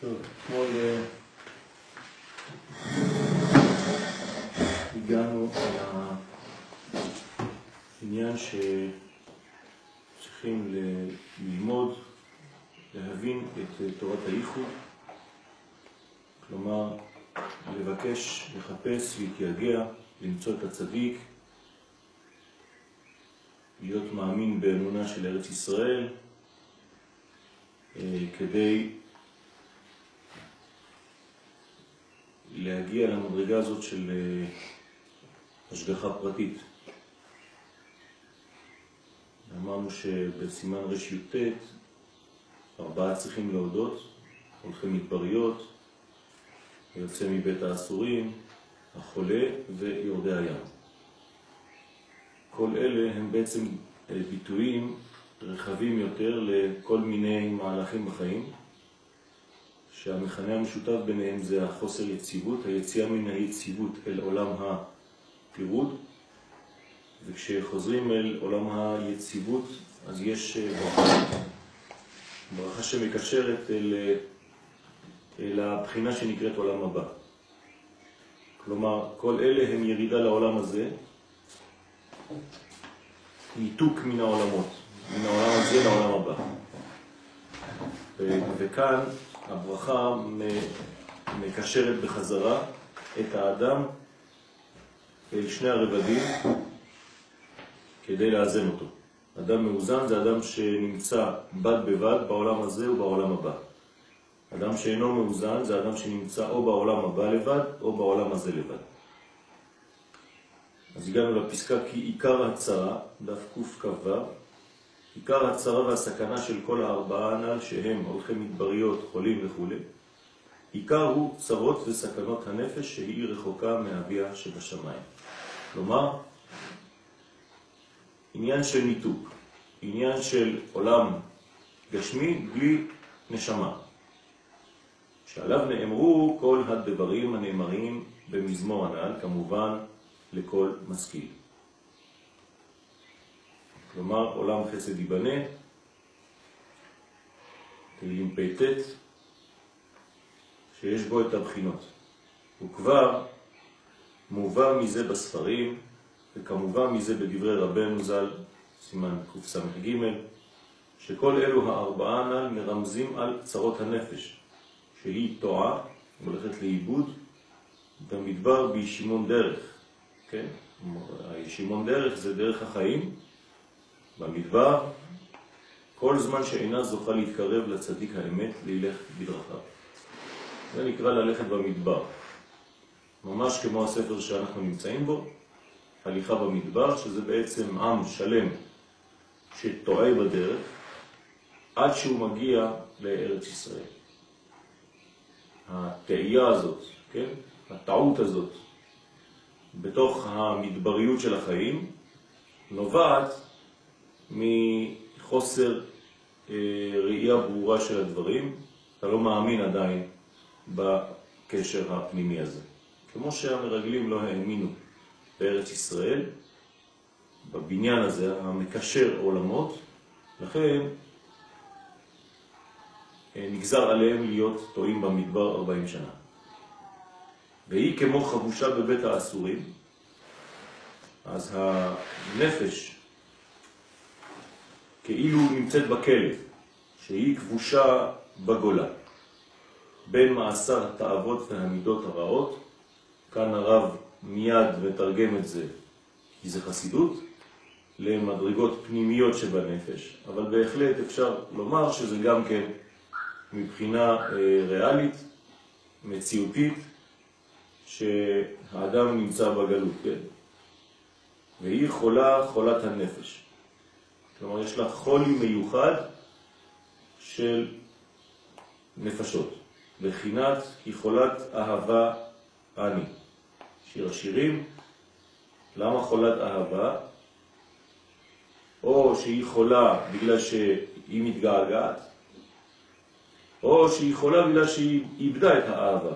טוב, אתמול הגענו לעניין שצריכים ללמוד, להבין את תורת הייחוד, כלומר לבקש, לחפש, להתייגע, למצוא את הצדיק, להיות מאמין באמונה של ארץ ישראל, כדי להגיע למדרגה הזאת של השגחה פרטית. אמרנו שבסימן ר"ט 4 צריכים להודות: הולכי מדבריות, יוצא מבית האסורים, החולה ויורדי הים. כל אלה הם בעצם ביטויים רחבים יותר לכל מיני מהלכים בחיים, שהמכנה המשותף ביניהם זה החוסר יציבות, היציאה מן היציבות אל עולם הפירוד, וכשחוזרים אל עולם היציבות אז יש ברכה שמקשרת אל הבחינה שנקראת עולם הבא. כלומר, כל אלה הם ירידה לעולם הזה, ניתוק מן העולמות, מן העולם הזה לעולם הבא. וכאן הברכה מקשרת בחזרה את האדם אל שני הרבדים כדי לאזן אותו. אדם מאוזן זה אדם שנמצא בד בבד בעולם הזה ובעולם הבא. אדם שאינו מאוזן זה אדם שנמצא או בעולם הבא לבד או בעולם הזה לבד. אז הגענו לפסקה כי עיקר הצרה, דף קכ"ו, עיקר הצרה והסכנה של כל הארבעה הנ"ל שהם הולכי מדבריות, חולים וכו', עיקר הוא צרות וסכנות הנפש שהיא רחוקה מאביה שבשמיים. כלומר, עניין של ניתוק, עניין של עולם גשמי בלי נשמה, שעליו נאמרו כל הדברים הנאמרים במזמור הנ"ל, כמובן לכל משכיל. כלומר, עולם חסד ייבנה, תהילים פ"ט, שיש בו את הבחינות. הוא כבר מובא מזה בספרים, וכמובן מזה בדברי רבנו ז"ל, סימן קס"ג, שכל אלו הארבעה הנ"ל מרמזים על צרות הנפש, שהיא טועה, הולכת לאיבוד, במדבר בישימון דרך. כן? הישימון דרך זה דרך החיים, במדבר, כל זמן שאינה זוכה להתקרב לצדיק האמת, לילך בדרכיו. זה נקרא ללכת במדבר. ממש כמו הספר שאנחנו נמצאים בו, הליכה במדבר, שזה בעצם עם שלם שטועה בדרך, עד שהוא מגיע לארץ ישראל. התאייה הזאת, כן? הטעות הזאת, בתוך המדבריות של החיים, נובעת מחוסר ראייה ברורה של הדברים. אתה לא מאמין עדיין בקשר הפנימי הזה. כמו שהמרגלים לא האמינו בארץ ישראל, בבניין הזה, המקשר עולמות, לכן נגזר עליהם להיות טועים במדבר 40 שנה. והיא כמו חבושה בבית האסורים, אז הנפש כאילו נמצאת בכלא, שהיא כבושה בגולה, בין מעשר התאוות והמידות הרעות. כאן הרב מיד מתרגם את זה, כי זה חסידות, למדרגות פנימיות שבנפש, אבל בהחלט אפשר לומר שזה גם כן מבחינה ריאלית, מציאותית, שהאדם נמצא בגלות, כן? והיא חולה, חולת הנפש. כלומר, יש לה חולי מיוחד של נפשות. בחינת היא חולת אהבה אני. שיר השירים, למה חולת אהבה? או שהיא חולה בגלל שהיא מתגעגעת, או שהיא חולה בגלל שהיא איבדה את האהבה.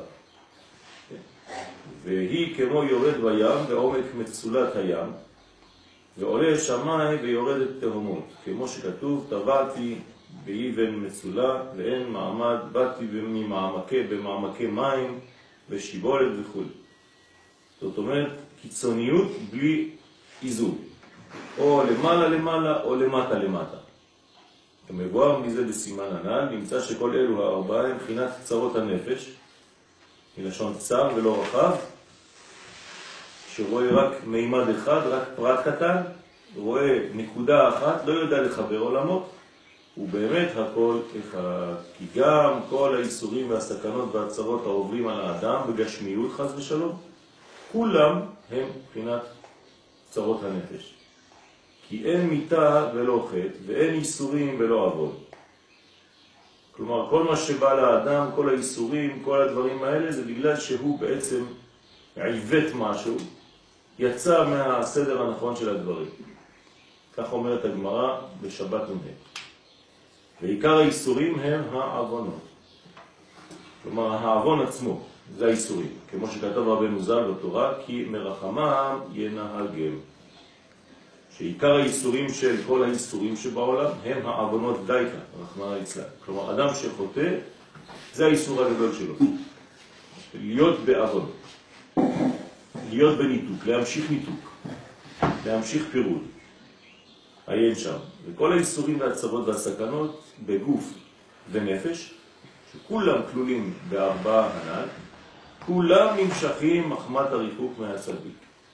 והיא כמו יורד בים בעומק מצולת הים, ועולה שמיים ויורדת תהומות, כמו שכתוב, טבעתי באבן מצולה, ואין מעמד באתי במעמקי מים ושיבולת וכו'. זאת אומרת, קיצוניות בלי איזון. או למעלה למעלה או למטה למטה. כמבואר מזה בסימן הנ"ל, נמצא שכל אלו הארבעה הם בחינת קצרות הנפש, מלשון קצר ולא רחב, שרואה רק מימד אחד, רק פרט קטן, רואה נקודה אחת, לא יודע לחבר עולמות, ובאמת הכל אחד. כי גם כל האיסורים והסכנות והצרות העוברים על האדם בגשמיות חס ושלום, כולם הם בחינת קצרות הנפש. כי אין מיטה ולא חטא, ואין איסורים ולא עוון. כלומר, כל מה שבא לאדם, כל האיסורים, כל הדברים האלה, זה בגלל שהוא בעצם עיוות משהו, יצא מהסדר הנכון של הדברים. כך אומרת הגמרא בשבת נ"ה. ועיקר האיסורים הם העוונות. כלומר, העוון עצמו, זה האיסורים. כמו שכתב רבנו ז"ל בתורה, כי מרחמם ינהגם. שעיקר האיסורים של כל האיסורים שבעולם הם העוונות דייקה, רחמנא ליצלן. כלומר, אדם שחוטא, זה האיסור הגדול שלו. להיות בעוון. להיות בניתוק, להמשיך ניתוק. להמשיך פירוד. עיין שם. וכל האיסורים והצרות והסכנות בגוף ונפש, שכולם כלולים בארבעה הנ"ל, כולם נמשכים מחמת הריחוק מהצדיק.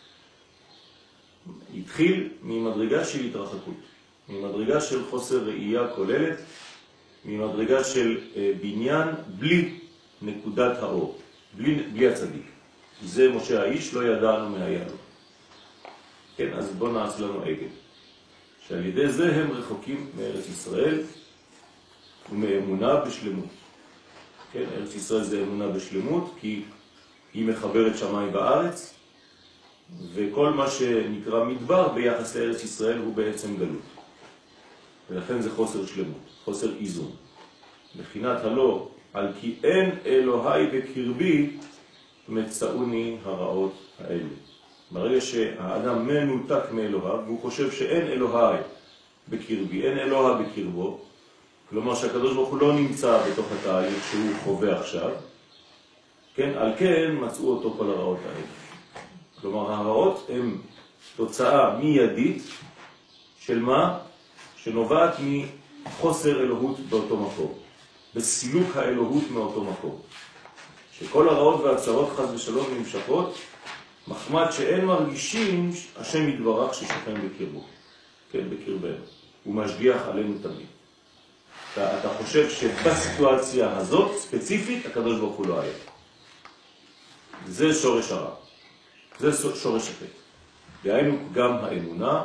התחיל ממדרגה של התרחקות, ממדרגה של חוסר ראייה כוללת, ממדרגה של בניין בלי נקודת האור, בלי הצדיק. זה משה האיש לא ידענו מההיה לו. כן, אז בוא נעש לנו עגל. שעל ידי זה הם רחוקים מארץ ישראל ומאמונה בשלמות. כן, ארץ ישראל זה אמונה בשלמות, כי היא מחברת שמיים בארץ, וכל מה שנקרא מדבר ביחס לארץ ישראל הוא בעצם גלות. ולכן זה חוסר שלמות, חוסר איזון. בחינת הלא, על כי אין אלוהי בקרבי, מצאוני הרעות האלו. ברגע שהאדם מנותק מאלוהיו, והוא חושב שאין אלוהי בקרבי, אין אלוה בקרבו, כלומר שהקדוש ברוך הוא לא נמצא בתוך התהליך שהוא חווה עכשיו, כן, על כן מצאו אותו כל הרעות האלה. כלומר, הרעות הן תוצאה מיידית של מה? שנובעת מחוסר אלוהות באותו מקום, בסילוק האלוהות מאותו מקום. שכל הרעות והצרות חס ושלום נמשכות, מחמד שאין מרגישים השם יתברך ששוכן בקרבו, כן, בקרבנו. הוא משגיח עלינו תמיד. אתה חושב שבסיטואציה הזאת, ספציפית, הקדוש ברוך הוא לא היה. זה שורש הרע. זה שורש החטא. דהיינו גם האמונה,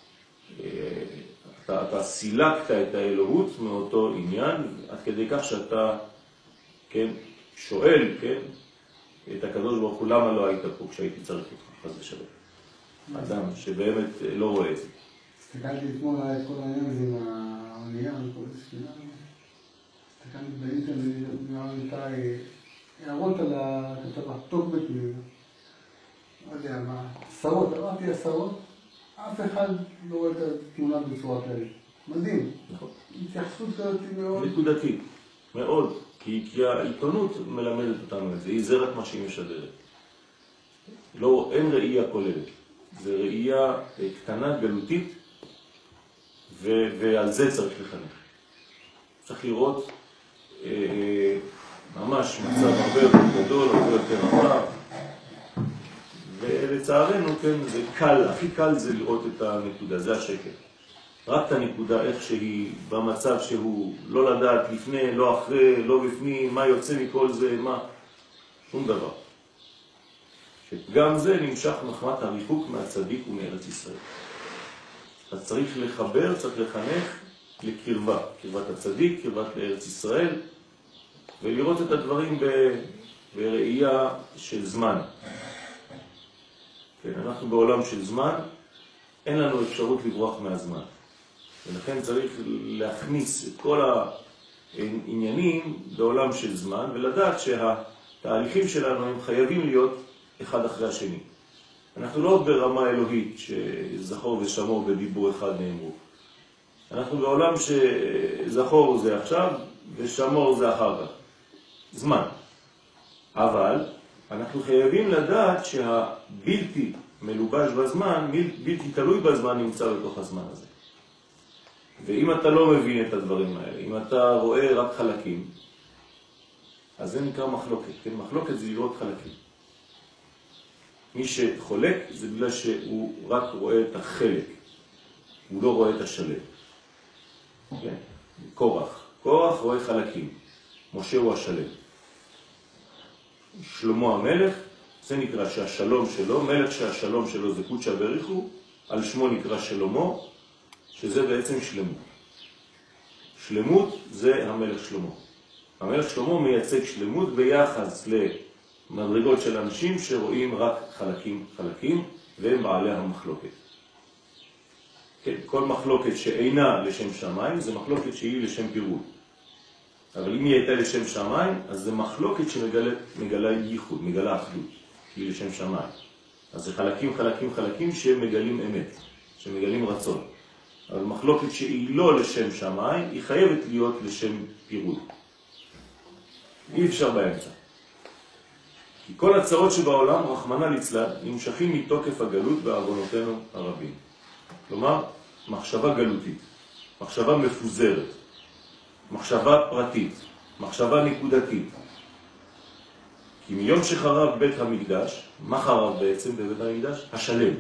אתה סילקת את האלוהות מאותו עניין, עד כדי כך שאתה, כן, שואל, כן, את הקדוש ברוך הוא, למה לא היית פה כשהייתי צריך אותך, חס ושלום. אדם שבאמת לא רואה את זה. הסתכלתי אתמול על כל העניין הזה עם האונייה וכל הספינה. הסתכלתי באינטרנט, הערות על הכתבה, טוקבק לא יודע מה, עשרות, אמרתי עשרות, אף אחד לא רואה את התמונה בצורה כללית. מדהים. נכון. התייחסות כזאת מאוד... נקודתית, מאוד, כי העיתונות מלמדת אותנו את זה, זה רק מה שהיא משדרת. לא, אין ראייה כוללת, זה ראייה קטנה, גלותית, ועל זה צריך לחנך. צריך לראות ממש מצב הרבה יותר גדול, הרבה יותר רחב, ולצערנו, כן, זה קל, הכי קל זה לראות את הנקודה, זה השקל. רק את הנקודה, איך שהיא במצב שהוא לא לדעת לפני, לא אחרי, לא בפנים, מה יוצא מכל זה, מה, שום דבר. שגם זה נמשך מחמת הריחוק מהצדיק ומארץ ישראל. אז צריך לחבר, צריך לחנך לקרבה, קרבת הצדיק, קרבת לארץ ישראל, ולראות את הדברים בראייה של זמן. כן, אנחנו בעולם של זמן, אין לנו אפשרות לברוח מהזמן. ולכן צריך להכניס את כל העניינים בעולם של זמן, ולדעת שהתהליכים שלנו הם חייבים להיות אחד אחרי השני. אנחנו לא ברמה אלוהית שזכור ושמור בדיבור אחד נאמרו. אנחנו בעולם שזכור זה עכשיו ושמור זה אחר כך. זמן. אבל אנחנו חייבים לדעת שהבלתי מלובש בזמן, בלתי תלוי בזמן, נמצא בתוך הזמן הזה. ואם אתה לא מבין את הדברים האלה, אם אתה רואה רק חלקים, אז זה נקרא מחלוקת. כן? מחלוקת זה לראות חלקים. מי שחולק זה בגלל שהוא רק רואה את החלק, הוא לא רואה את השלם. כן? קורח רואה חלקים, משה הוא השלם. שלמה המלך, זה נקרא שהשלום שלו, מלך שהשלום שלו זה קודשא בריחו, על שמו נקרא שלמה, שזה בעצם שלמות. שלמות זה המלך שלמה. המלך שלמה מייצג שלמות ביחס למדרגות של אנשים שרואים רק חלקים, והם בעלי המחלוקת. כן, כל מחלוקת שאינה לשם שמיים, זה מחלוקת שהיא לשם פירוד. אבל אם היא הייתה לשם שמיים, אז זה מחלוקת שמגלה ייחוד, מגלה אחדות, היא לשם שמיים. אז זה חלקים שמגלים אמת, שמגלים רצון. אבל מחלוקת שהיא לא לשם שמיים, היא חייבת להיות לשם פירוד. אי אפשר באמצע. כי כל הצרות שבעולם, רחמנא ליצלן, נמשכים מתוקף הגלות בעוונותינו הרבים. כלומר, מחשבה גלותית, מחשבה מפוזרת, מחשבה פרטית, מחשבה נקודתית. כי מיום שחרב בית המקדש, מה חרב בעצם בבית המקדש? השלם.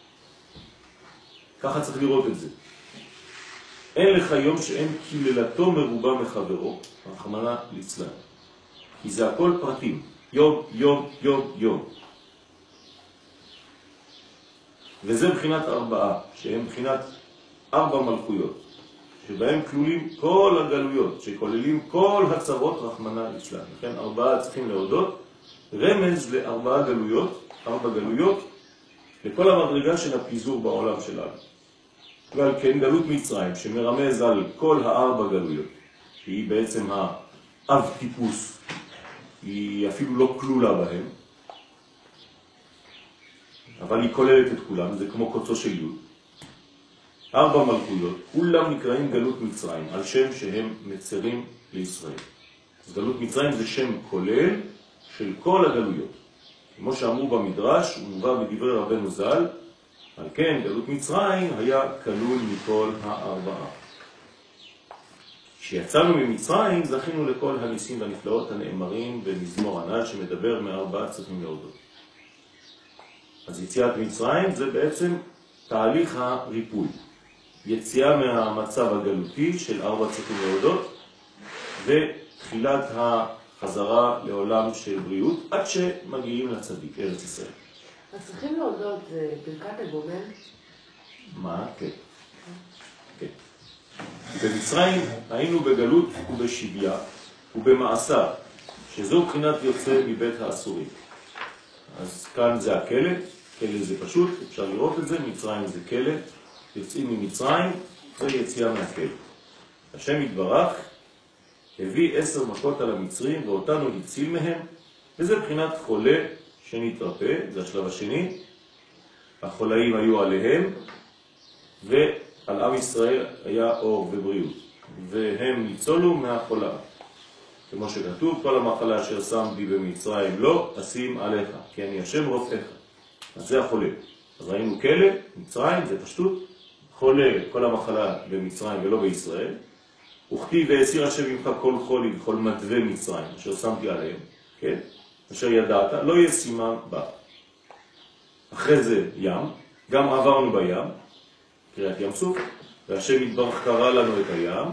ככה צריך לראות את זה. אין לך יום שאין כללתו מרובה מחברו, רחמנא ליצלן. כי זה הכל פרטים, יום. וזה בחינת ארבעה, שהם בחינת 4 מלכויות, שבהם כלולים כל הגלויות, שכוללים כל הצרות רחמנא ליצלן. לכן 4 צריכים להודות, רמז ל4 גלויות, 4 גלויות, לכל המדרגה של הפיזור בעולם שלנו. ועל כן גלות מצרים, שמרמז על כל 4 גלויות, שהיא בעצם האב טיפוס, היא אפילו לא כלולה בהם, אבל היא כוללת את כולם, זה כמו קוצו של יוד. 4 מלכויות, כולם נקראים גלות מצרים, על שם שהם מצרים לישראל. אז גלות מצרים זה שם כולל של כל הגלויות. כמו שאמרו במדרש, הוא מובא בדברי רבנו ז"ל, על כן גלות מצרים היה כלול מכל 4. כשיצאנו ממצרים זכינו לכל הניסים והנפלאות הנאמרים במזמור הנ"ל שמדבר מ4 צריכים להודות. אז יציאת מצרים זה בעצם תהליך הריפוי. יציאה מהמצב הגלותי של 4 צריכים להודות, ותחילת החזרה לעולם של בריאות, עד שמגיעים לצדיק, ארץ ישראל. אז צריכים להודות, זה ברכת הגומל? מה? כן. כן. במצרים היינו בגלות ובשביה ובמאסר, שזו בחינת יוצא מבית האסורים. אז כאן זה הכלא, כלא זה פשוט, אפשר לראות את זה, מצרים זה כלא, יוצאים ממצרים, זה יציאה מהכלא. השם יתברך הביא 10 מכות על המצרים ואותנו הציל מהם, וזה בחינת חולה שנתרפא, זה השלב השני. החולאים היו עליהם, ועל עם ישראל היה אור ובריאות, והם ניצולו מהחולה. כמו שכתוב, כל המחלה אשר שמתי במצרים לא אשים עליך, כי אני השם רופאיך. אז זה החולה. אז ראינו כלא, מצרים, זה פשטות. חולה, כל המחלה במצרים ולא בישראל. וכתיב והסיר השם ממך כל חולי וכל מדווה מצרים, אשר שמתי עליהם, כן? אשר ידעת, לא ישימה בה. אחרי זה ים, גם עברנו בים, קריאת ים סוף, והשם יתברך קרא לנו את הים,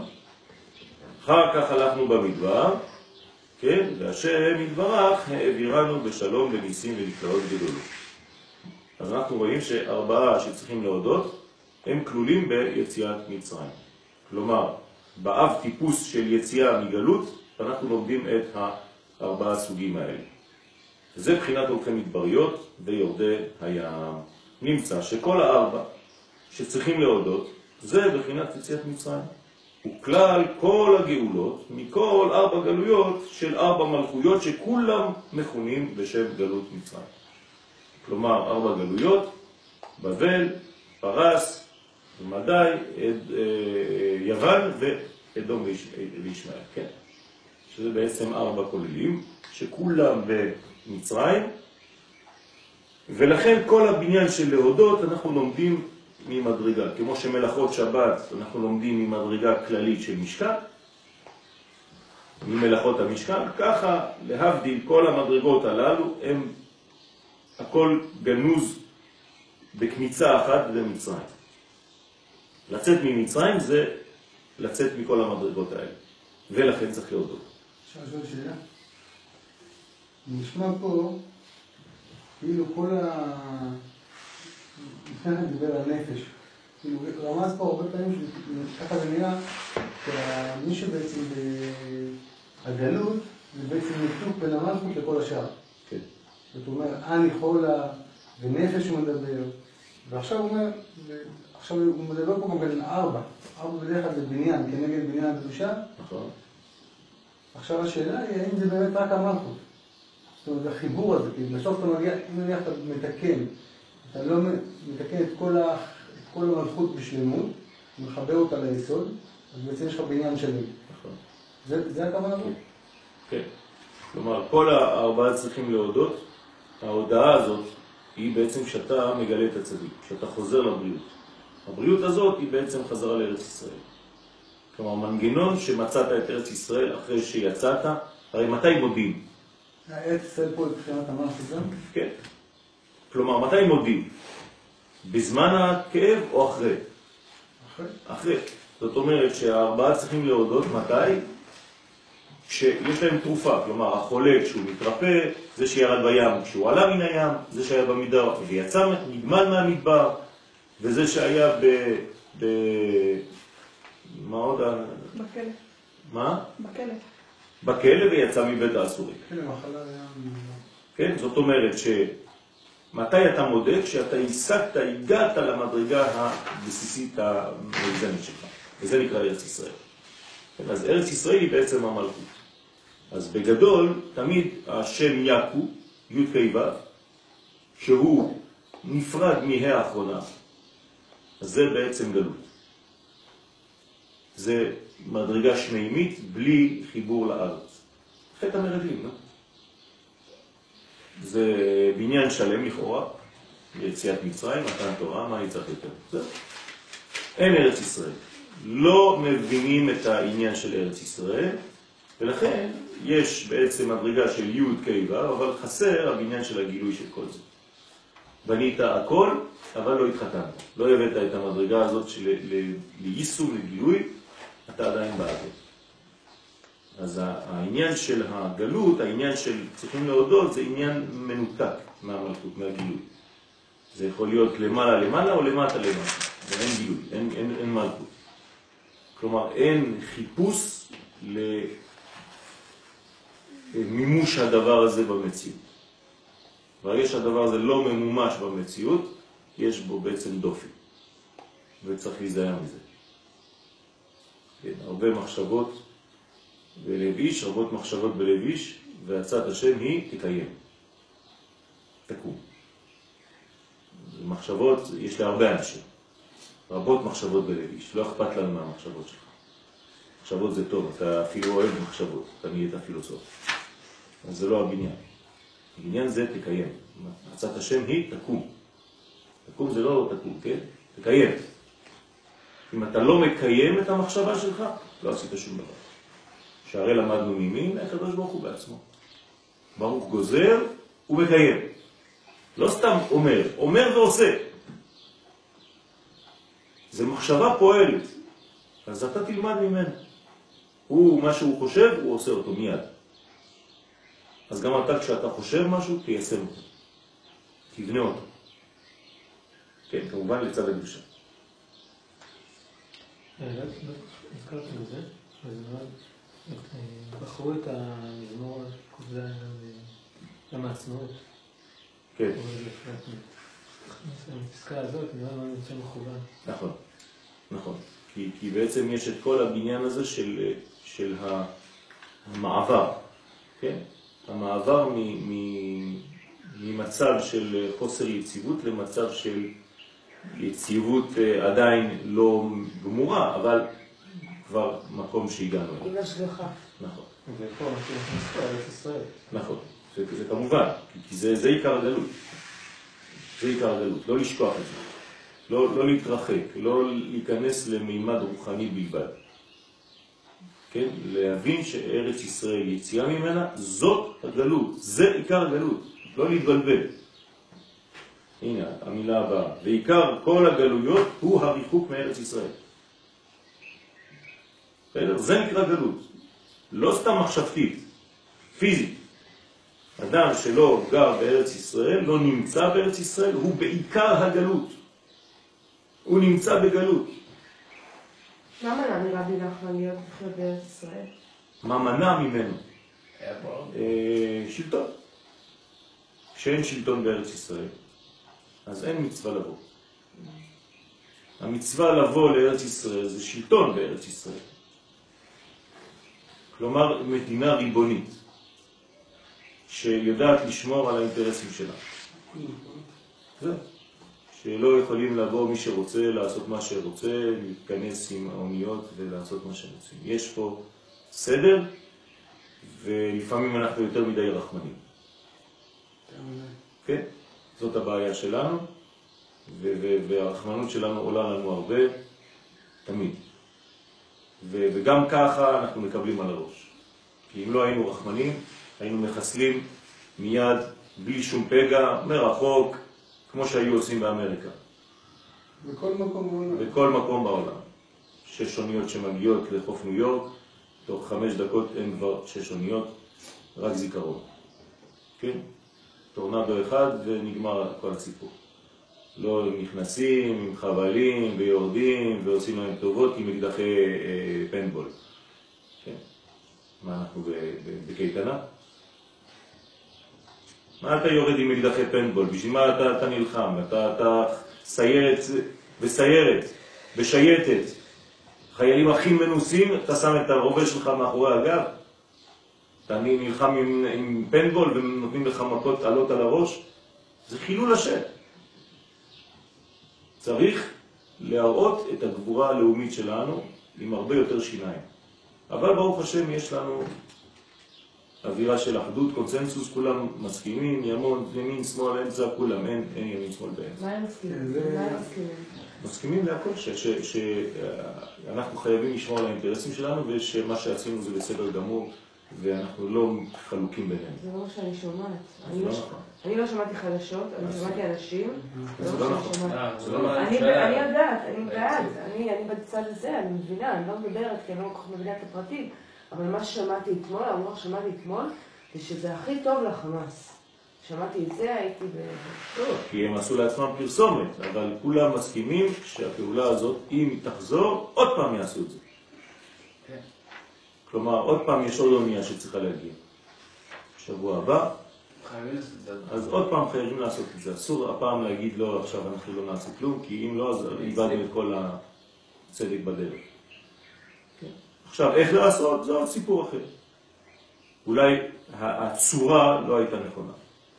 אחר כך הלכנו במדבר, כן? והשם יתברך העבירנו בשלום לניסים ולפלאות גדולות. אז אנחנו רואים ש4 שצריכים להודות, הם כלולים ביציאת מצרים. כלומר, באב טיפוס של יציאה מגלות, אנחנו לומדים את 4 הסוגים האלה. זה בחינת הולכי מדבריות ויורדי הים. נמצא שכל 4 שצריכים להודות, זה בחינת יציאת מצרים. וכלל כל הגאולות, מכל 4 גלויות של 4 מלכויות שכולם מכונים בשם גלות מצרים. כלומר, 4 גלויות, בבל, פרס, ומדי, יוון ואדום וישמעאל, כן? שזה בעצם 4 כוללים, שכולם במצרים, ולכן כל הבניין של להודות אנחנו לומדים ממדרגה, כמו שמלאכות שבת אנחנו לומדים ממדרגה כללית של משכן, ממלאכות המשכן, ככה להבדיל כל המדרגות הללו הם הכל גנוז בקניצה אחת במצרים. לצאת ממצרים זה לצאת מכל המדרגות האלה, ולכן צריך להודות. אפשר לשאול שאלה? נשמע פה כאילו כל לפני כן דיבר על נפש. כאילו רמז פה הרבה פעמים שככה זה נראה שמי שבעצם הגלות זה בעצם ניתוק בין המלכות לכל השאר. כן. זאת אומרת, אני חולה ונפש הוא מדבר, ועכשיו הוא אומר, עכשיו הוא מדבר פה גם בין 4. 4 בדרך כלל זה בניין, כנגד בניין הקדושה. נכון. עכשיו השאלה היא, האם זה באמת רק המלכות? זאת אומרת, החיבור הזה, כי בסוף אתה מגיע, אם נניח אתה מתקן, אתה לא מתקן את כל המלכות בשלמות, מחבר אותה ליסוד, אז בעצם יש לך בניין שלם. נכון. זה הכוונה הזאת? כן. כלומר, כל 4 צריכים להודות. ההודעה הזאת היא בעצם כשאתה מגלה את הצדיק, כשאתה חוזר לבריאות. הבריאות הזאת היא בעצם חזרה לארץ ישראל. כלומר, מנגנון שמצאת את ארץ ישראל אחרי שיצאת, הרי מתי מודים? ארץ ישראל פה מבחינת המלכות גם? כן. כלומר, מתי מודים? בזמן הכאב או אחרי? אחרי. אחרי. זאת אומרת שה4 צריכים להודות מתי? כשיש להם תרופה. כלומר, החולה כשהוא מתרפא, זה שירד בים כשהוא עלה מן הים, זה שהיה במדבר ויצא, נגמל מהמדבר, וזה שהיה מה עוד? בכלא. מה? בכלא. בכלא ויצא מבית האסורים. כן, המחלה היה... כן, זאת אומרת מתי אתה מודה? כשאתה השגת, הגעת למדרגה הבסיסית המאוזנת שלך. וזה נקרא ארץ ישראל. אז ארץ ישראל היא בעצם המלכות. אז בגדול, תמיד השם יקו, י' כ' ו', שהוא נפרד מה' האחרונה, אז זה בעצם גלות. זה מדרגה שמימית בלי חיבור לארץ. חטא המרגלים, לא? זה בניין שלם לכאורה, יציאת מצרים, מתן תורה, מה אני צריך יותר? זה. אין ארץ ישראל. לא מבינים את העניין של ארץ ישראל, ולכן יש בעצם מדרגה של י' כ' ו', אבל חסר הבניין של הגילוי של כל זה. בנית הכל, אבל לא התחתנת. לא הבאת את המדרגה הזאת של ליישום, לגילוי, אתה עדיין באוויר. אז העניין של הגלות, העניין של צריכים להודות, זה עניין מנותק מהמלכות, מהגילוי. זה יכול להיות למעלה למעלה או למטה למטה. ואין גילוי, אין מלכות. כלומר, אין חיפוש למימוש הדבר הזה במציאות. ברגע שהדבר הזה לא ממומש במציאות, יש בו בעצם דופי. וצריך להיזהר מזה. כן, הרבה מחשבות בלב איש, רבות מחשבות בלב איש, והצעת השם היא תקיים. תקום. מחשבות, יש להרבה אנשים. רבות מחשבות בלב איש, לא אכפת לנו מהמחשבות שלך. מחשבות זה טוב, אתה אפילו אוהב מחשבות, אתה נהיית פילוסוף. אז זה לא הבניין. הבניין זה תקיים. הצעת השם היא תקום. תקום זה לא תקום, כן? תקיים. אם אתה לא מקיים את המחשבה שלך, לא עשית שום דבר. שהרי למדנו ממין, הקדוש ברוך הוא בעצמו. ברוך גוזר ומקיים. לא סתם אומר ועושה. זה מחשבה פועלת. אז אתה תלמד ממנו. הוא, מה שהוא חושב, הוא עושה אותו מיד. אז גם אתה, כשאתה חושב משהו, תיישם אותו. תבנה אותו. כן, כמובן לצד הקדושה. הזכרתי בזה, בחרו את המזמור ק"ז גם העצמאות. כן. בפסקה הזאת נראה מה נמצא מכוון. נכון, נכון. כי בעצם יש את כל הבניין הזה של המעבר, כן? המעבר ממצב של חוסר יציבות למצב של יציבות עדיין לא גמורה, אבל כבר מקום שהגענו. עם השגחה. נכון. ופה נכנסו לארץ ישראל. נכון, זה כמובן, כי זה עיקר הגלות. זה עיקר הגלות, לא לשכוח את זה. לא להתרחק, לא להיכנס למימד רוחני בלבד. כן? להבין שארץ ישראל יציאה ממנה, זאת הגלות, זה עיקר הגלות, לא להתבלבל. הנה, המילה הבאה. ועיקר כל הגלויות הוא הריחוק מארץ ישראל. זה נקרא גלות. לא סתם מחשבתית, פיזית. אדם שלא גר בארץ ישראל, לא נמצא בארץ ישראל, הוא בעיקר הגלות. הוא נמצא בגלות. מה מנע מרבי נחמן להיות לחיות בארץ ישראל? מה מנע ממנו? שלטון. כשאין שלטון בארץ ישראל, אז אין מצווה לבוא. המצווה לבוא לארץ ישראל זה שלטון בארץ ישראל. כלומר, מדינה ריבונית, שיודעת לשמור על האינטרסים שלה. זהו. שלא יכולים לבוא מי שרוצה לעשות מה שרוצה, להתכנס עם האוניות ולעשות מה שרוצים. יש פה סדר, ולפעמים אנחנו יותר מדי רחמנים. כן? זאת הבעיה שלנו, והרחמנות שלנו עולה לנו הרבה, תמיד. וגם ככה אנחנו מקבלים על הראש. כי אם לא היינו רחמנים, היינו מחסלים מיד, בלי שום פגע, מרחוק, כמו שהיו עושים באמריקה. בכל מקום בעולם. בכל מקום בעולם. 6 אוניות שמגיעות לחוף ניו יורק, תוך 5 דקות אין כבר 6 אוניות, רק זיכרון. כן? טורנדו אחד ונגמר כל הסיפור. לא נכנסים עם חבלים ויורדים ועושים להם טובות עם אקדחי פנבול. כן? מה אנחנו בקייטנה? מה אתה יורד עם אקדחי פנבול? בשביל מה אתה נלחם? אתה סיירת וסיירת ושייטת. חיילים הכי מנוסים, אתה שם את הרובה שלך מאחורי הגב. אתה נלחם עם פנבול ונותנים לך מכות עלות על הראש. זה חילול השם. צריך להראות את הגבורה הלאומית שלנו עם הרבה יותר שיניים. אבל ברוך השם יש לנו אווירה של אחדות, קונצנזוס, כולם מסכימים, ימין, שמאל, אמצע, כולם, אין ימין, שמאל באמצע. מה הם מסכימים? מסכימים להכל, שאנחנו חייבים לשמור על האינטרסים שלנו, ושמה שעשינו זה בסדר גמור, ואנחנו לא חלוקים ביניהם. זה לא מה שאני שומעת. אני לא שמעתי חדשות, אני שמעתי אנשים. זה לא נכון. אני יודעת, אני בעד, אני בצד הזה, אני מבינה, אני לא מדברת, כי אני לא כל כך מבינה את הפרטים, אבל מה ששמעתי אתמול, הרוח שמעתי אתמול, זה שזה הכי טוב לחמאס. שמעתי את זה, הייתי טוב, כי הם עשו לעצמם פרסומת, אבל כולם מסכימים שהפעולה הזאת, אם היא תחזור, עוד פעם יעשו את זה. כלומר, עוד פעם יש עוד אונייה שצריכה להגיע. שבוע הבא, אז עוד פעם חייבים לעשות את זה. אסור הפעם להגיד לא, עכשיו אנחנו לא נעשה כלום, כי אם לא, אז איבדנו את כל הצדק בדרך. עכשיו, איך לעשות? זה עוד סיפור אחר. אולי הצורה לא הייתה נכונה.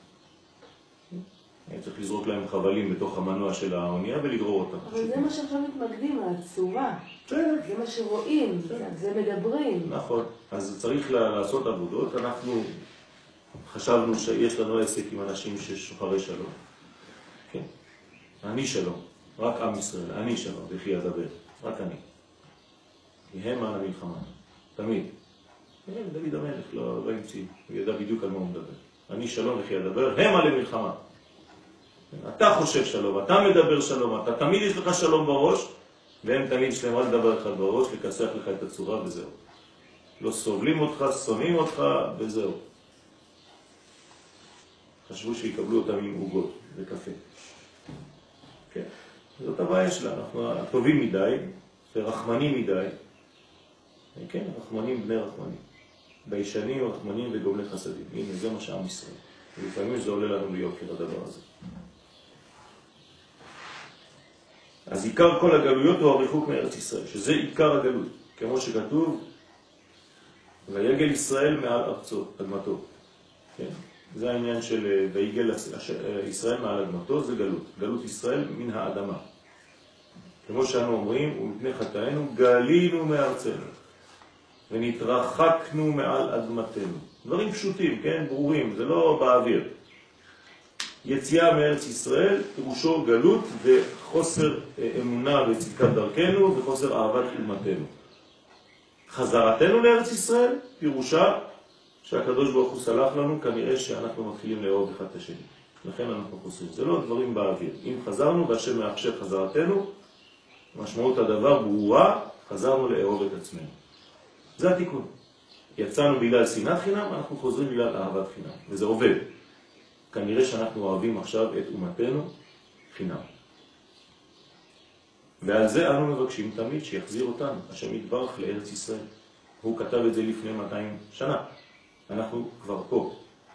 צריך לזרוק להם חבלים בתוך המנוע של האונייה ולגרור אותם. אבל זה מה שעכשיו מתמקדים, הצורה. זה מה שרואים, זה מדברים. נכון. אז צריך לעשות עבודות. אנחנו חשבנו שיש לנו עסק עם אנשים ששוחרי שלום. כן? אני שלום. רק עם ישראל. אני שלום. וכי אדבר. רק אני. כי הם על המלחמה. תמיד. דוד המלך לא המציא. הוא ידע בדיוק על מה הוא מדבר. אני שלום וכי אדבר. הם על המלחמה. אתה חושב שלום, אתה מדבר שלום, אתה תמיד יש לך שלום בראש, והם תמיד יש להם רק דבר אחד בראש, לקסח לך את הצורה וזהו. לא סובלים אותך, שונאים אותך וזהו. חשבו שיקבלו אותם עם עוגות וקפה. כן, זאת הבעיה שלה, אנחנו טובים מדי ורחמנים מדי. כן, רחמנים בני רחמנים. ביישנים, רחמנים וגומלי חסדים. הנה, זה מה שעם ישראל. ולפעמים זה עולה לנו ביוקר הדבר הזה. אז עיקר כל הגלויות הוא הריחוק מארץ ישראל, שזה עיקר הגלות, כמו שכתוב, ויגל ישראל מעל ארצו, אדמתו. כן? זה העניין של ויגל ישראל מעל אדמתו, זה גלות. גלות ישראל מן האדמה. כמו שאנו אומרים, ומפני חטאינו גלינו מארצנו, ונתרחקנו מעל אדמתנו. דברים פשוטים, כן? ברורים, זה לא באוויר. יציאה מארץ ישראל, פירושו גלות וחוסר אמונה בצדקת דרכנו וחוסר אהבת אומתנו. חזרתנו לארץ ישראל, פירושה שהקדוש ברוך הוא סלח לנו, כנראה שאנחנו מתחילים לאהוב אחד את השני. לכן אנחנו חוזרים. זה לא דברים באוויר. אם חזרנו והשם מאפשר חזרתנו, משמעות הדבר ברורה, חזרנו לאהוב את עצמנו. זה התיקון. יצאנו בגלל שנאת חינם, אנחנו חוזרים בגלל אהבת חינם. וזה עובד. כנראה שאנחנו אוהבים עכשיו את אומתנו חינם. ועל זה אנו מבקשים תמיד שיחזיר אותנו, השם יתברך לארץ ישראל. הוא כתב את זה לפני 200 שנה. אנחנו כבר פה.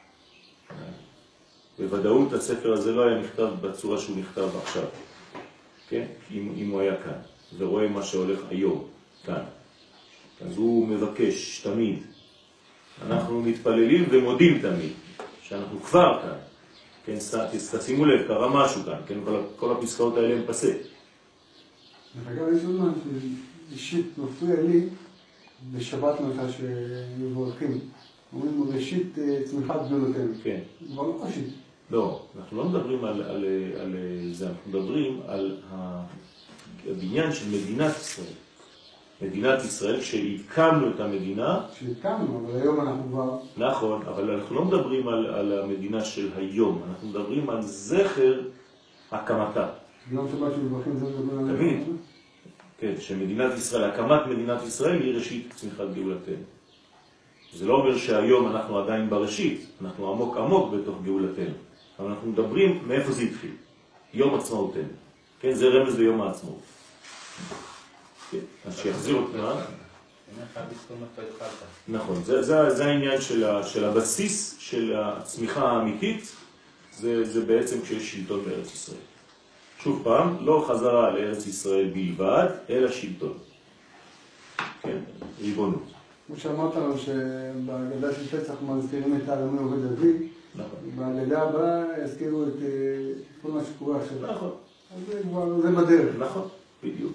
בוודאות הספר הזה לא היה נכתב בצורה שהוא נכתב עכשיו. כן? אם הוא היה כאן, ורואה מה שהולך היום, כאן. אז הוא מבקש תמיד. אנחנו מתפללים ומודים תמיד, שאנחנו כבר כאן. כן, תשימו לב, קרה משהו כאן, כן? כל הפסקאות האלה הם פסה. אגב, יש עוד משהו אישית מפריע לי, בשבת נוחה שמברכים. אומרים ראשית צמיחת גדולותינו. כן. כבר לא ראשית. לא, אנחנו לא מדברים על זה, אנחנו מדברים על הבניין של מדינת ישראל. מדינת ישראל, כשהקמנו את המדינה... כשהקמנו, אבל היום אנחנו כבר... נכון, אבל אנחנו לא מדברים על המדינה של היום, אנחנו מדברים על זכר הקמתה. ביום שבת שמברכים זה מדברים על... תמיד. כן, שמדינת ישראל, הקמת מדינת ישראל היא ראשית צמיחת גאולתנו. זה לא אומר שהיום אנחנו עדיין בראשית, אנחנו עמוק עמוק בתוך גאולתנו. אבל אנחנו מדברים מאיפה זה התחיל. יום עצמאותנו. כן, זה רמז ליום העצמאות. כן, אז שיחזיר אותנו. נכון, זה העניין של הבסיס של הצמיחה האמיתית, זה בעצם כשיש שלטון בארץ ישראל. שוב פעם, לא חזרה לארץ ישראל בלבד, אלא שלטון. כן, ריבונות. כמו שאמרת לנו שבהגדה של פסח מזכירים את העלמי עובד אבי, בהגדה הבאה יזכירו את כל מה שקורה עכשיו. נכון. אז זה בדרך. נכון, בדיוק.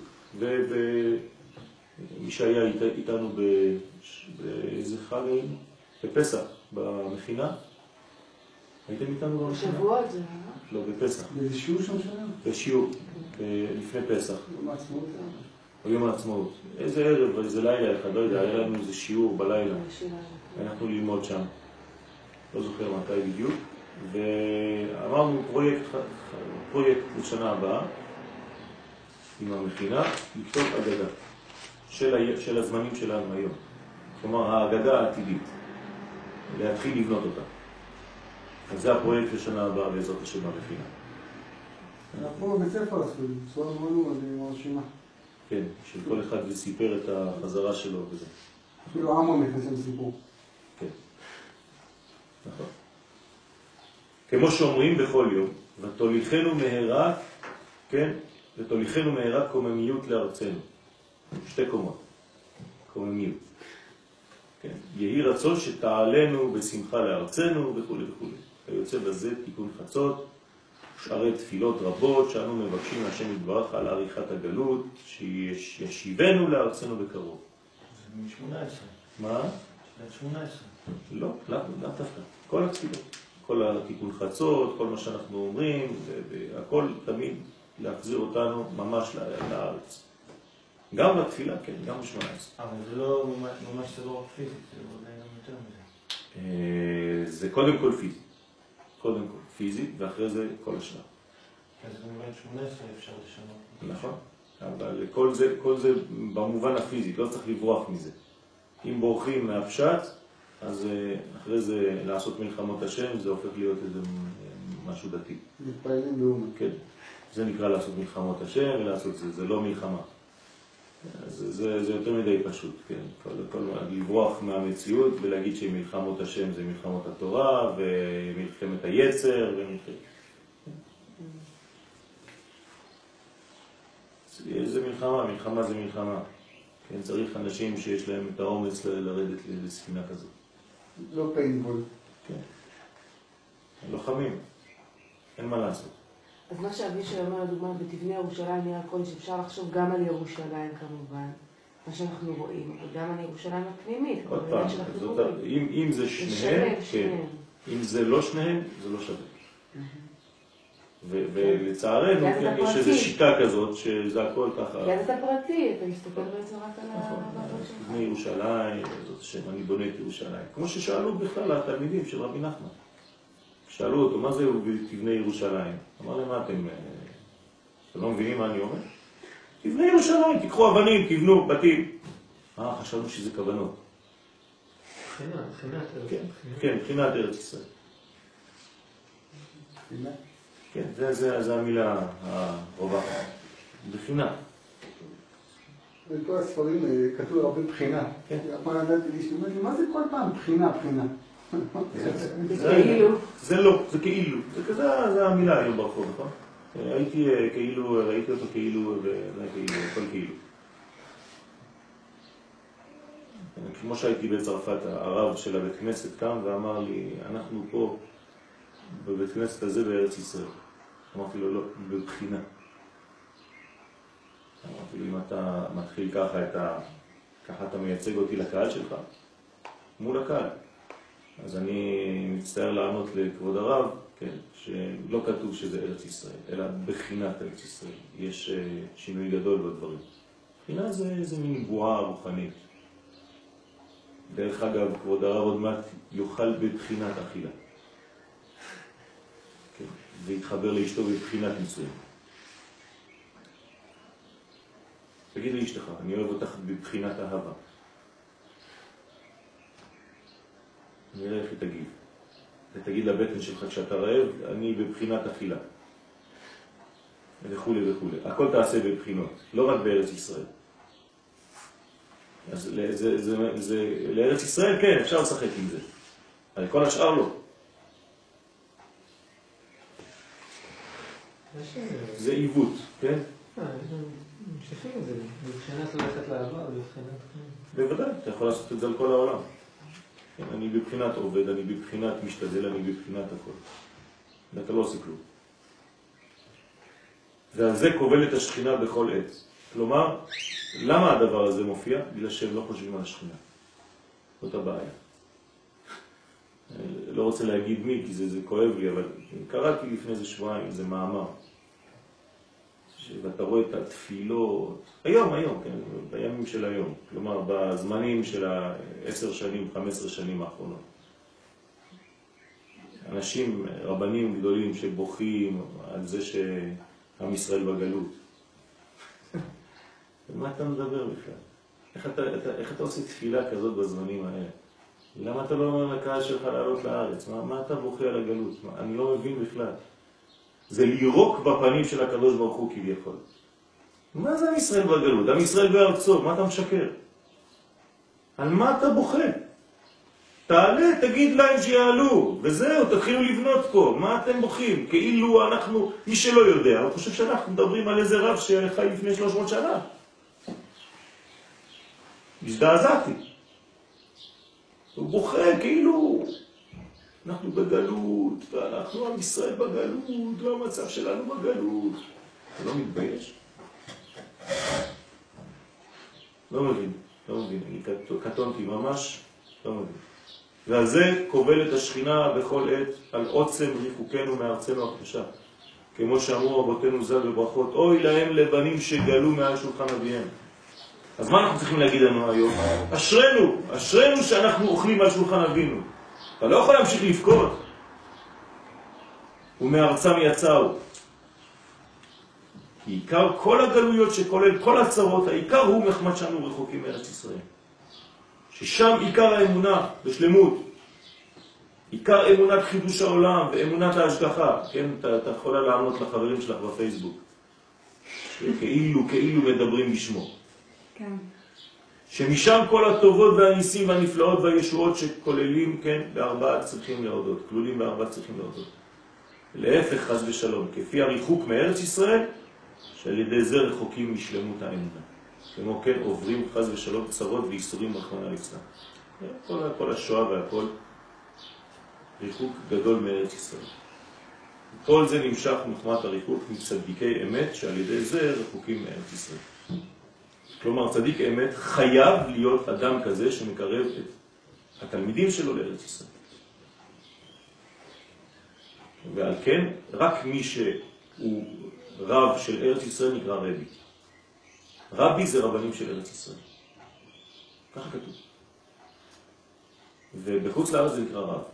ומי שהיה איתנו באיזה חג היינו? בפסח, במכינה. הייתם איתנו במכינה? בשבוע זה, לא, בפסח. באיזה שיעור שם שלנו? בשיעור, לפני פסח. יום העצמאות. או יום העצמאות. איזה ערב, איזה לילה אחד, לא יודע, היה לנו איזה שיעור בלילה. אנחנו ללמוד שם. לא זוכר מתי בדיוק. ואמרנו פרויקט לשנה הבאה, עם המכינה, לכתוב אגדה של הזמנים שלנו היום. כלומר, האגדה העתידית. להתחיל לבנות אותה. אז זה הפרויקט לשנה הבאה בעזרת השם המכינה. אנחנו בבית ספר עשו, בצורה מאוד מרשימה. כן, של כל אחד וסיפר את החזרה שלו וזה. אפילו עמון נכנס לסיפור. כן, נכון. כמו שאומרים בכל יום, ותוליכנו מהרה, כן, ותוליכנו מהרה קוממיות לארצנו. שתי קומות, קוממיות. כן, יהי רצון שתעלנו בשמחה לארצנו וכו' וכו'. היוצא בזה תיקון חצות, שערי תפילות רבות שאנו מבקשים השם יתברך על עריכת הגלות, שישיבנו לארצנו בקרוב. זה מ-18. מה? זה 18. לא, לא דווקא. כל התפילות, כל התיקון חצות, כל מה שאנחנו אומרים, הכל תמיד להחזיר אותנו ממש לארץ. גם בתפילה, כן, גם ב-18. אבל זה לא ממש זה לא רק פיזית, זה אולי גם יותר מזה. זה קודם כל פיזית. קודם כל פיזית, ואחרי זה כל השאר. אז במובן 18 אפשר לשנות. נכון, אבל כל זה במובן הפיזית, לא צריך לברוח מזה. אם בורחים מהפשט, אז אחרי זה לעשות מלחמות השם, זה הופך להיות איזה משהו דתי. מתפעלים באומן. כן, זה נקרא לעשות מלחמות השם, ולעשות זה לא מלחמה. זה יותר מדי פשוט, כן. לברוח מהמציאות ולהגיד שמלחמות השם זה מלחמות התורה ומלחמת היצר זה מלחמה, מלחמה זה מלחמה. כן, צריך אנשים שיש להם את האומץ לרדת לספינה כזאת. לא פיינבול. כן. לוחמים. אין מה לעשות. אז מה שאבישי אומר, לדוגמה, בתבנה ירושלים נראה הקודש, אפשר לחשוב גם על ירושלים כמובן, מה שאנחנו רואים, אבל גם על ירושלים הפנימית. עוד פעם, אם זה שניהם, כן. אם זה לא שניהם, זה לא שווה. ולצערנו, יש איזו שיטה כזאת, שזה הכל ככה. כן, אתה פרטי, אתה מסתכל בעצם רק על העבודות שלך. תבנה ירושלים, זאת השם, אני בונה את ירושלים. כמו ששאלו בכלל התלמידים של רבי נחמן. שאלו אותו, מה זה תבנה ירושלים? אמר להם, מה אתם לא מבינים מה אני אומר? תבנה ירושלים, תיקחו אבנים, תבנו בתים. חשבנו שזה כוונות. בחינת ארץ. כן, בחינת ארץ ישראל. כן, זה המילה הרווחת. בחינה. בכל הספרים כתוב הרבה בחינה. פעם ידעתי להשתמש, מה זה כל פעם בחינה? זה כאילו. זה לא, זה כאילו. זה המילה היום ברחוב, נכון? הייתי כאילו, ראיתי אותו כאילו, הכל כאילו. כמו שהייתי בצרפת, הרב של הבית כנסת קם ואמר לי, אנחנו פה בבית כנסת הזה בארץ ישראל. אמרתי לו, לא, בבחינה. אמרתי לו, אם אתה מתחיל ככה אתה מייצג אותי לקהל שלך, מול הקהל. אז אני מצטער לענות לכבוד הרב, כן, שלא כתוב שזה ארץ ישראל, אלא בחינת ארץ ישראל. יש שינוי גדול בדברים. בחינה זה מין בועה רוחנית. דרך אגב, כבוד הרב עוד מעט יאכל בבחינת אכילה. כן, והתחבר לאשתו בבחינת נישואים. תגיד לאשתך, אני אוהב אותך בבחינת אהבה. נראה איך היא תגיד. ותגיד לבטן שלך כשאתה רעב, אני בבחינת אכילה. וכו' וכו'. הכל תעשה בבחינות, לא רק בארץ ישראל. אז לארץ ישראל כן, אפשר לשחק עם זה. אבל כל השאר לא. זה עיוות, כן? ממשיכים את זה, בבחינת ללכת לעבר, בבחינת... בוודאי, אתה יכול לעשות את זה על כל העולם. אני בבחינת עובד, אני בבחינת משתדל, אני בבחינת הכל. ואתה לא עושה כלום. ועל זה כובל את השכינה בכל עת. כלומר, למה הדבר הזה מופיע? בגלל שהם לא חושבים על השכינה. זאת הבעיה. לא רוצה להגיד מי, כי זה כואב לי, אבל קראתי לפני זה שבועיים, איזה מאמר. ואתה רואה את התפילות, היום, כן, בימים של היום, כלומר בזמנים של 10 שנים, 15 שנים האחרונות. אנשים, רבנים גדולים שבוכים על זה שעם ישראל בגלות. מה אתה מדבר בכלל? איך אתה עושה תפילה כזאת בזמנים האלה? למה אתה לא אומר לקהל שלך לעלות לארץ? מה אתה בוכה על הגלות? אני לא מבין בכלל. זה לירוק בפנים של הקדוש ברוך הוא כביכול. מה זה עם ישראל בגלות? עם ישראל בארצו, מה אתה משקר? על מה אתה בוכה? תעלה, תגיד להם שיעלו, וזהו, תתחילו לבנות פה. מה אתם בוכים? כאילו אנחנו, מי שלא יודע, הוא חושב שאנחנו מדברים על איזה רב שחי לפני 300 שנה. הזדעזעתי. הוא בוכה כאילו אנחנו בגלות, ואנחנו עם ישראל בגלות, והמצב שלנו בגלות. אתה לא מתבייש? לא מבין. אני קטונתי ממש, לא מבין. ועל זה כובל את השכינה בכל עת על עוצם ריחוקנו מארצנו הקדושה. כמו שאמרו רבותינו ז"ל בברכות, אוי להם לבנים שגלו מעל שולחן אביהם. אז מה אנחנו צריכים להגיד לנו היום? אשרנו שאנחנו אוכלים על שולחן אבינו. אתה לא יכול להמשיך לבכות. ומארצם יצאו. כי עיקר כל הגלויות שכולל כל הצרות, העיקר הוא מחמת שאנו רחוקים מארץ ישראל. ששם עיקר האמונה בשלמות. עיקר אמונת חידוש העולם ואמונת ההשגחה. כן, אתה יכולה לענות לחברים שלך בפייסבוק. כאילו מדברים בשמו. כן. שמשם כל הטובות והניסים והנפלאות והישועות שכוללים, כן, בארבעה צריכים להודות, כלולים בארבעה צריכים להודות. להפך חס ושלום, כפי הריחוק מארץ ישראל, שעל ידי זה רחוקים משלמות האמונה. כמו כן עוברים חס ושלום צרות ואיסורים רחמנא ליצלן. כל השואה והכל ריחוק גדול מארץ ישראל. כל זה נמשך מחמת הריחוק מצדיקי אמת שעל ידי זה רחוקים מארץ ישראל. כלומר, צדיק אמת חייב להיות אדם כזה שמקרב את התלמידים שלו לארץ ישראל. ועל כן, רק מי שהוא רב של ארץ ישראל נקרא רבי. רבי זה רבנים של ארץ ישראל. ככה כתוב. ובחוץ לארץ זה נקרא רב.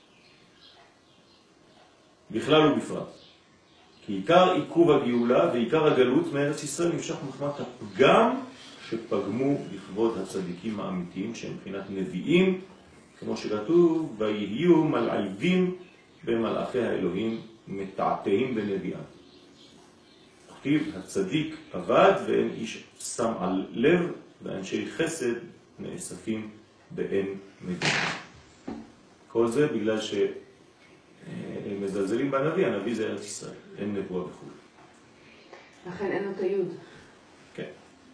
בכלל ובפרט. כי עיקר עיכוב הגאולה ועיקר הגלות מארץ ישראל נמשך מחמת הפגם שפגמו לכבוד הצדיקים האמיתיים שהם מבחינת נביאים, כמו שכתוב, ויהיו מלעיבים במלאכי האלוהים מתעתעים בנביאם. כתיב, הצדיק עבד ואין איש שם על לב, ואנשי חסד נאספים באין נביאים. כל זה בגלל שהם מזלזלים בנביא, הנביא זה ארץ ישראל, אין נבואה וכו'. לכן אין לו את היוד. כן.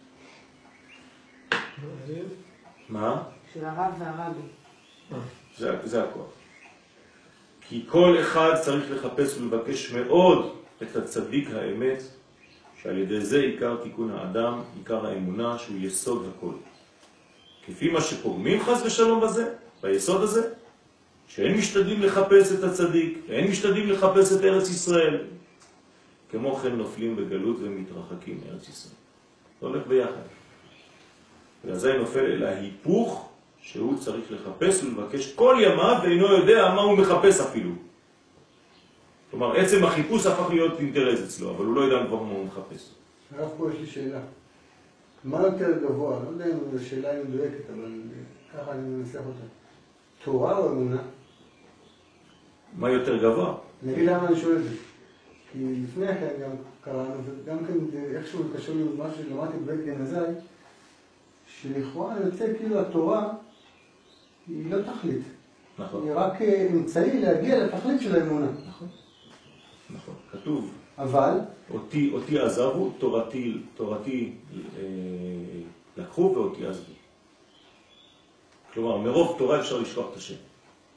מה? של הרב והרבי. זה הכוח. כי כל אחד צריך לחפש ולבקש מאוד את הצדיק האמת, שעל ידי זה עיקר תיקון האדם, עיקר האמונה, שהוא יסוד הכל. כפי מה שפוגמים חס ושלום בזה, ביסוד הזה, שאין משתדלים לחפש את הצדיק, ואין משתדלים לחפש את ארץ ישראל. כמו כן נופלים בגלות ומתרחקים מארץ ישראל. זה הולך ביחד. ולזה נופל אל ההיפוך, שהוא צריך לחפש ולבקש כל ימיו, ואינו יודע מה הוא מחפש אפילו. כלומר, עצם החיפוש הפך להיות אינטרס אצלו, אבל הוא לא יודע כבר מה הוא מחפש. הרב, פה יש לי שאלה. מה יותר גבוה? לא יודע אם זו שאלה מדויקת, אבל ככה אני מנסח אותה. תורה או אמונה? מה יותר גבוה? אני אגיד למה אני שואל את זה. כי לפני כן גם קראנו, וגם כן איכשהו קשור לי משהו שלמדתי בבית גנזי, שלכאורה יוצא כאילו התורה היא לא תכלית. נכון. היא רק אמצעי להגיע לתכלית של האמונה. נכון. נכון. כתוב. אבל? אותי עזבו, תורתי לקחו ואותי עזבו. כלומר, מרוב תורה אפשר לשכוח את השם.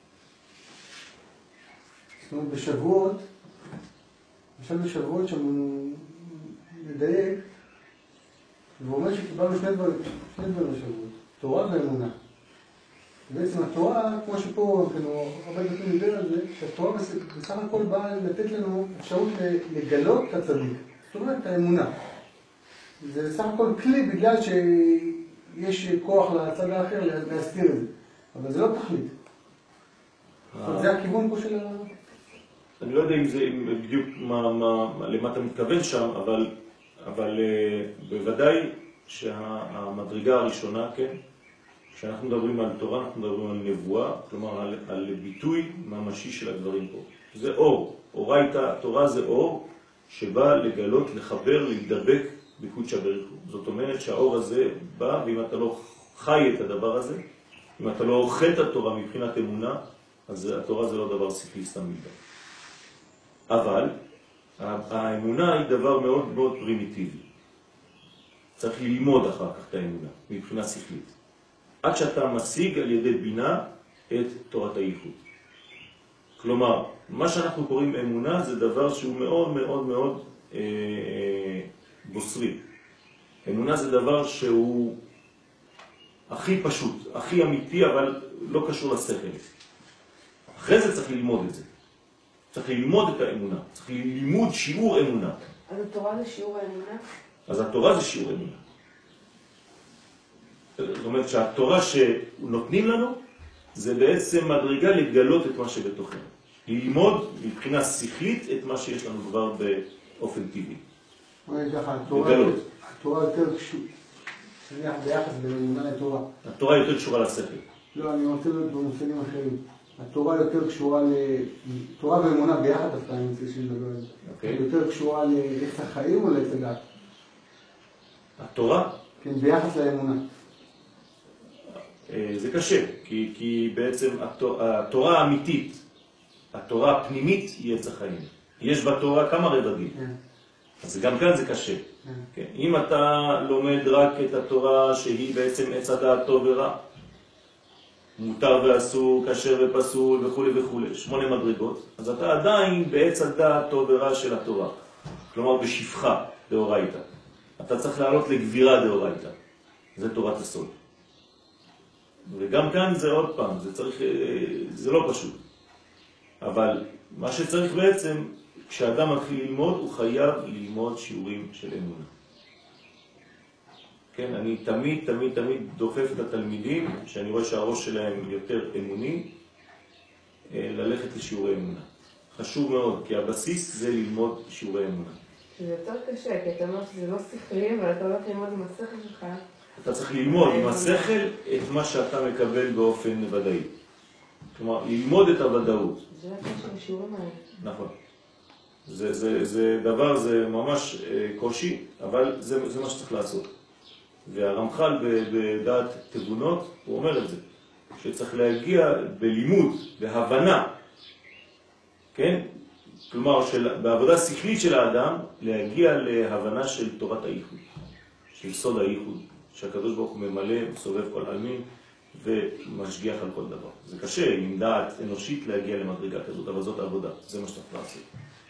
זאת אומרת, בשבועות, למשל בשבועות שם מדייק, והוא אומר שקיבלנו שני דברים בשבועות, תורה ואמונה. בעצם התורה, כמו שפה הרבה דברים דיבר על זה, שהתורה בסך הכל באה לתת לנו אפשרות לגלות את הצדיק. זאת אומרת, האמונה. זה בסך הכל כלי בגלל שיש כוח לצד האחר להסתיר את זה. אבל זה לא תכלית. זה הכיוון פה של ה... אני לא יודע אם זה בדיוק למה אתה מתכוון שם, אבל בוודאי שהמדרגה הראשונה, כן, כשאנחנו מדברים על תורה, אנחנו מדברים על נבואה, כלומר על ביטוי ממשי של הדברים פה. זה אור. תורה זה אור שבא לגלות, לחבר, להידבק בקודשא בריך הוא. זאת אומרת שהאור הזה בא, ואם אתה לא חי את הדבר הזה, אם אתה לא אוכל את התורה מבחינת אמונה, אז התורה זה לא דבר שכלי סתם מלבד. אבל האמונה היא דבר מאוד מאוד פרימיטיבי. צריך ללמוד אחר כך את האמונה, מבחינה שכלית. עד שאתה משיג על ידי בינה את תורת הייחוד. כלומר, מה שאנחנו קוראים אמונה זה דבר שהוא מאוד מאוד מאוד בוסרי. אמונה זה דבר שהוא הכי פשוט, הכי אמיתי, אבל לא קשור לשכל. אחרי זה צריך ללמוד את זה. צריך ללמוד את האמונה. צריך ללמוד שיעור אמונה. אז התורה זה שיעור האמונה? אז התורה זה שיעור אמונה. זאת אומרת שהתורה שנותנים לנו זה בעצם מדרגה לגלות את מה שבתוכנו. ללמוד מבחינה שכלית את מה שיש לנו כבר באופן טבעי. התורה יותר קשורה. נניח ביחס בין אמונה לתורה. התורה יותר קשורה לשכל. לא, אני רוצה להיות במושגים אחרים. התורה יותר קשורה תורה ואמונה ביחד דווקא אני רוצה שנדבר על זה. יותר קשורה לעץ החיים או לעץ הדת? התורה? כן, ביחס לאמונה. זה קשה, כי בעצם התורה האמיתית, התורה הפנימית היא עץ החיים. יש בתורה כמה רבדים. אז גם כאן זה קשה. אם אתה לומד רק את התורה שהיא בעצם עץ הדעת טוב ורע, מותר ואסור, כשר ופסול וכו' וכו', 8 מדרגות, אז אתה עדיין בעץ הדעת טוב ורע של התורה. כלומר בשפחה דאורייתא. אתה צריך לעלות לגבירה דאורייתא. זה תורת הסוד. וגם כאן זה עוד פעם, זה לא פשוט. אבל מה שצריך בעצם, כשאדם מתחיל ללמוד, הוא חייב ללמוד שיעורים של אמונה. כן, אני תמיד דוחף את התלמידים, שאני רואה שהראש שלהם יותר אמוני, ללכת לשיעורי אמונה. חשוב מאוד, כי הבסיס זה ללמוד שיעורי אמונה. שזה יותר קשה, כי אתה אומר שזה לא שכלי, אבל אתה הולך ללמוד עם השכל שלך. אתה צריך ללמוד עם השכל את מה שאתה מקבל באופן ודאי. כלומר, ללמוד את הוודאות. זה הקשר לשיעורים האלה. נכון. זה דבר, זה ממש קושי, אבל זה מה שצריך לעשות. והרמח"ל בדעת תבונות, הוא אומר את זה, שצריך להגיע בלימוד, בהבנה, כן? כלומר, בעבודה שכלית של האדם, להגיע להבנה של תורת הייחוד, של סוד הייחוד, שהקדוש ברוך הוא ממלא, סובב כל עלמין, ומשגיח על כל דבר. זה קשה עם דעת אנושית להגיע למדרגה כזאת, אבל זאת העבודה, זה מה שצריך לעשות.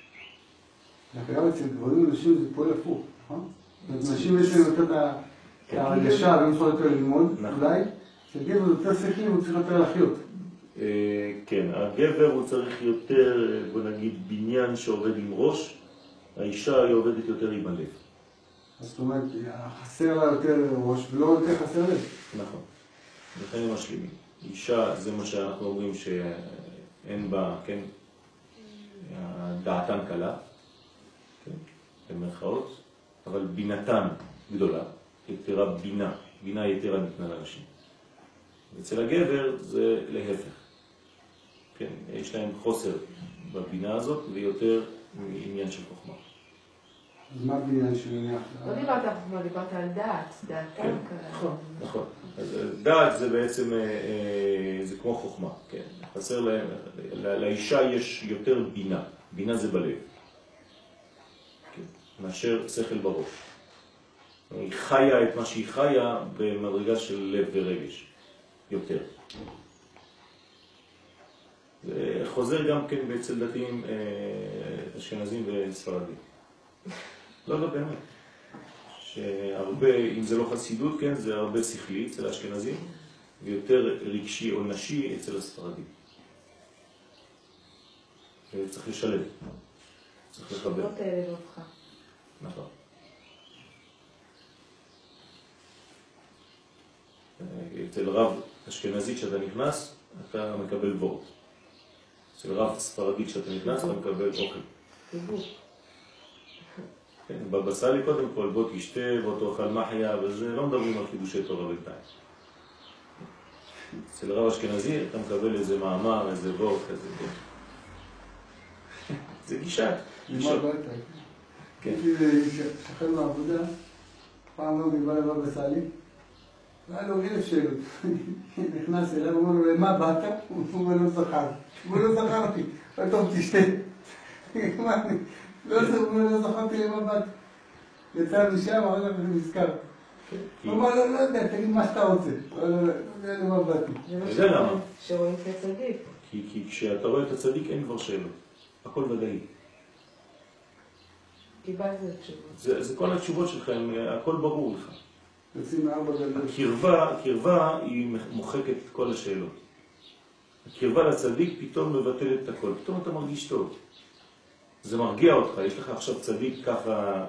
גם אצל גברים ונשים זה פועל הפוך, נכון? נשים יש להם יותר את ההרגשה, והם צריכים יותר ללמוד, אולי, שגבר יותר שכלי, הוא צריך יותר לחיות. כן, הגבר הוא צריך יותר, בוא נגיד, בניין שעובד עם ראש, האישה היא עובדת יותר עם הלב. זאת אומרת, חסר לה יותר ראש ולא יותר חסר לב. נכון, לכן הם משלימים. אישה זה מה שאנחנו אומרים שאין בה, כן, דעתן קלה, כן, במרכאות, אבל בינתן גדולה, יתרה בינה, בינה יתרה ניתנה לאנשים. אצל הגבר זה להפך. כן, יש להם חוסר בבינה הזאת ויותר עניין של חוכמה. אז מה בעניין של עניין? לא דיברת על חוכמה, דיברת על דעת, דעתם נכון, נכון. דעת זה בעצם, זה כמו חוכמה, כן. חסר להם, לאישה יש יותר בינה, בינה זה בלב. כן, מאשר שכל בראש. היא חיה את מה שהיא חיה במדרגה של לב ורגש, יותר. זה חוזר גם כן אצל דתיים אשכנזים וספרדים. לא, באמת. שהרבה, אם זה לא חסידות, כן, זה הרבה שכלי אצל האשכנזים, ויותר רגשי או נשי אצל הספרדים. צריך לשלב, צריך לחבר. שבות האלה ואותך. נכון. אצל רב אשכנזי כשאתה נכנס, אתה מקבל וורט. אצל רב ספרדי כשאתה נכנס, אתה מקבל אוכל. חיבוק. כן, בבא סאלי קודם כל, בוא תשתה, בוא תאכל מחיה, וזה לא מדברים על חידושי תורה בינתיים. אצל רב אשכנזי אתה מקבל איזה מאמר, איזה וורט, איזה בוא. זה גישה. למה הביתה? כן. הייתי שחרר מהעבודה, פעם לא דיבר לבבא סאלי, והיה לו 1000 שאלות. נכנס אליו, הוא אומר לו, למה באת? הוא לא זכר. הוא לא זכר אותי. טוב, תשתה. לא זכרתי למה באת. יצא משם, אחר כך נזכר. הוא אמר, לא יודע, תגיד מה שאתה רוצה. לא יודע למה באתי. זה מה שרואים את הצדיק. כי כשאתה רואה את הצדיק אין כבר שאלות. הכל ודאי. קיבלת את התשובות. זה כל התשובות שלך, הכל ברור לך. יוצאים 4 גלות. הקרבה היא מוחקת את כל השאלות. הקרבה לצדיק פתאום מבטלת את הכל. פתאום אתה מרגיש טוב. זה מרגיע אותך. יש לך עכשיו צדיק ככה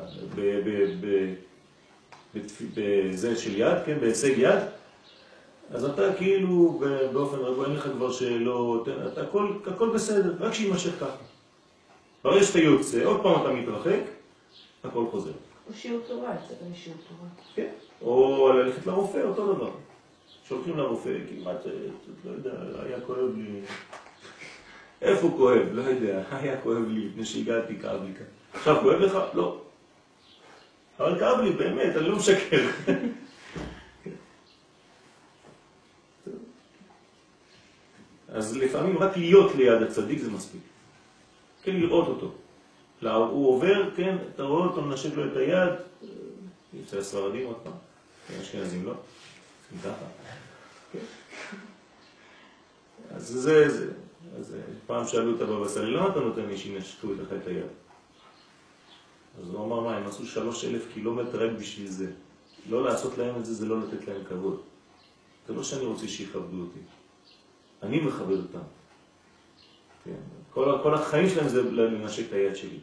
בזה של יד, כן? בהישג יד. אז אתה כאילו באופן רגוע, אין לך כבר שאלות, הכל בסדר, רק שימשך ככה. ברגע שאתה יוצא, עוד פעם אתה מתרחק, הכל חוזר. או שיעור תורה, יצאת משיעור תורה. כן, או ללכת לרופא, אותו דבר. שולחים לרופא, כמעט, לא יודע, היה כואב לי. איפה כואב? לא יודע, היה כואב לי, לפני שהגעתי, כאב לי כאן. עכשיו כואב לך? לא. אבל כאב לי, באמת, אני לא משקר. אז לפעמים רק להיות ליד הצדיק זה מספיק. כן, לראות אותו. הוא עובר, כן, אתה רואה אותו, מנשק לו את היד, יוצא הספרדים עוד פעם, אשכנזים לא, ככה. כן. אז פעם שאלו את הבבא סאלי, למה אתה נותן לי שינשקו לך את היד? אז הוא אמר, מה, הם עשו 3,000 קילומטר רק בשביל זה. לא לעשות להם את זה, זה לא לתת להם כבוד. זה לא שאני רוצה שיכבדו אותי. אני מכבד אותם. כן. כל החיים שלהם זה לנשק את היד שלי.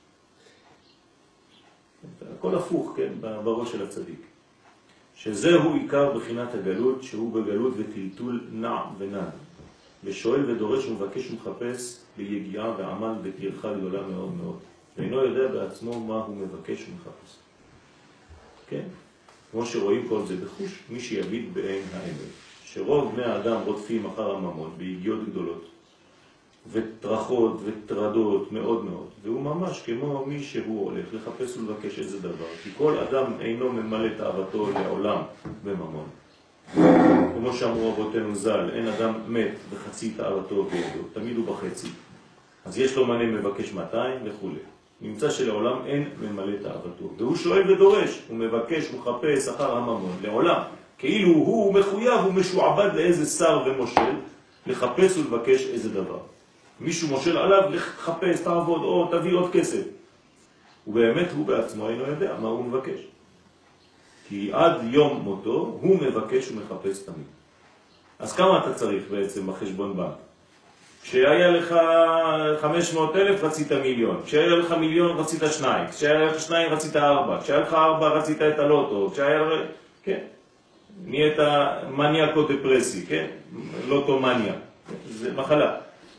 הכל הפוך, כן, בראש של הצדיק. שזהו עיקר בחינת הגלות, שהוא בגלות וטלטול נע ונד. ושואל ודורש ומבקש ומחפש ביגיעה ועמל בטרחה גדולה מאוד מאוד. ואינו יודע בעצמו מה הוא מבקש ומחפש. כן? כמו שרואים כל זה בחוש, מי שיביט בעין האמת. שרוב בני האדם רודפים אחר הממון ביגיעות גדולות. וטרחות וטרדות מאוד מאוד. והוא ממש כמו מי שהוא הולך לחפש ולבקש איזה דבר. כי כל אדם אינו ממלא תאוותו לעולם בממון. כמו שאמרו אבותינו ז"ל, אין אדם מת וחצי תאוותו בידו, תמיד הוא בחצי. אז יש לו מנה מבקש 200 וכו'. נמצא שלעולם אין ממלא תאוותו. והוא שואל ודורש, הוא מבקש ומחפש אחר הממון לעולם. כאילו הוא מחויב ומשועבד לאיזה שר ומושל לחפש ולבקש איזה דבר. מישהו מושל עליו לחפש, תעבוד או תביא עוד כסף. ובאמת הוא בעצמו אינו יודע מה הוא מבקש. כי עד יום מותו הוא מבקש ומחפש תמיד. אז כמה אתה צריך בעצם בחשבון בנק? כשהיה לך 500,000 רצית מיליון, כשהיה לך מיליון רצית 2, כשהיה לך 2 רצית 4, כשהיה לך 4 רצית את הלוטו, כשהיה לך... כן. נהיית מניאקו דפרסי, כן? לוטו מניה. זה מחלה.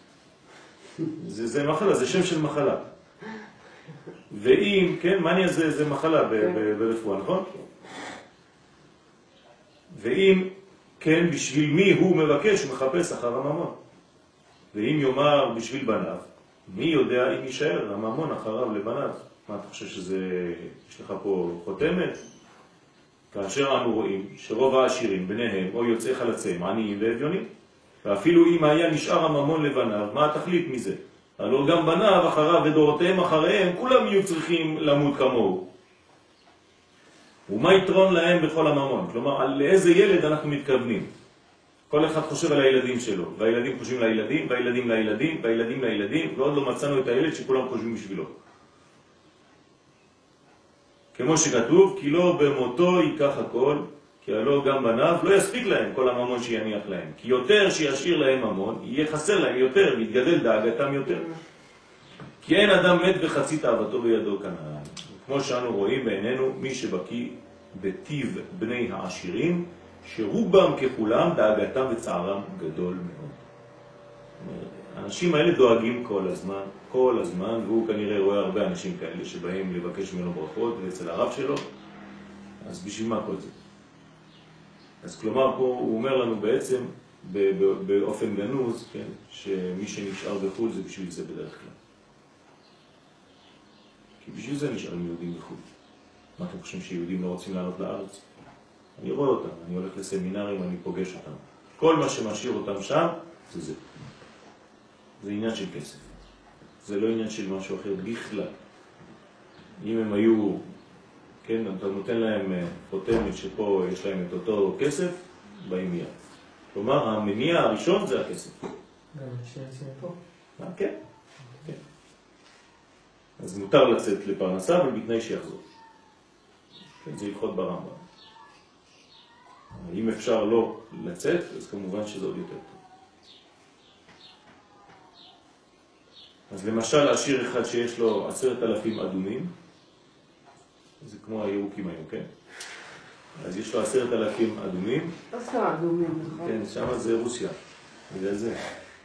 זה מחלה, זה שם של מחלה. ואם, כן, מניה זה מחלה ברפואה, נכון? ואם, כן, בשביל מי הוא מבקש ומחפש אחר הממון. ואם יאמר בשביל בניו, מי יודע אם יישאר הממון אחריו לבניו? מה אתה חושב שזה, יש לך פה חותמת? כאשר אנו רואים שרוב העשירים ביניהם או יוצאי חלציהם עניים ואביונים, ואפילו אם היה נשאר הממון לבניו, מה התכלית מזה? הלא גם בניו אחריו ודורותיהם אחריהם, כולם יהיו צריכים למות כמוהו. ומה יתרון להם בכל הממון? כלומר, על איזה ילד אנחנו מתכוונים? כל אחד חושב על הילדים שלו, והילדים חושבים לילדים, והילדים לילדים, והילדים לילדים, ועוד לא מצאנו את הילד שכולם חושבים בשבילו. כמו שכתוב, כי לא במותו ייקח הכל, כי הלא גם בניו לא יספיק להם כל הממון שיניח להם. כי יותר שישאיר להם ממון, יהיה חסר להם יותר, מתגדל דאגתם יותר. כי אין אדם מת וחצי תאוותו בידו כנען. כמו שאנו רואים בעינינו, מי שבקיא בטיב בני העשירים, שרובם ככולם דאגתם וצערם גדול מאוד. האנשים האלה דואגים כל הזמן, והוא כנראה רואה הרבה אנשים כאלה שבאים לבקש ממנו ברכות, ואצל הרב שלו, אז בשביל מה כל זה? אז כלומר פה הוא אומר לנו בעצם באופן גנוז, כן, שמי שנשאר בחו"ל זה בשביל זה בדרך כלל. כי בשביל זה נשארים יהודים בחו"ל. מה אתם חושבים שיהודים לא רוצים לעלות לארץ? אני רואה אותם, אני הולך לסמינרים, אני פוגש אותם. כל מה שמשאיר אותם שם, זה זה. זה עניין של כסף. זה לא עניין של משהו אחר בכלל. אם הם היו, כן, אתה נותן להם חותמת שפה יש להם את אותו כסף, באים מיד. כלומר, המניע הראשון זה הכסף. גם שיוצאים פה. כן, כן. אז מותר לצאת לפרנסה, אבל בתנאי שיחזור. כן, זה הלכות ברמב"ם. אם אפשר לא לצאת, אז כמובן שזה עוד יותר טוב. אז למשל, עשיר אחד שיש לו 10,000 אדומים, זה כמו הירוקים היום, כן? אז יש לו 10,000 אדומים. לא סתם אדומים, נכון? כן, שם זה רוסיה. בגלל זה.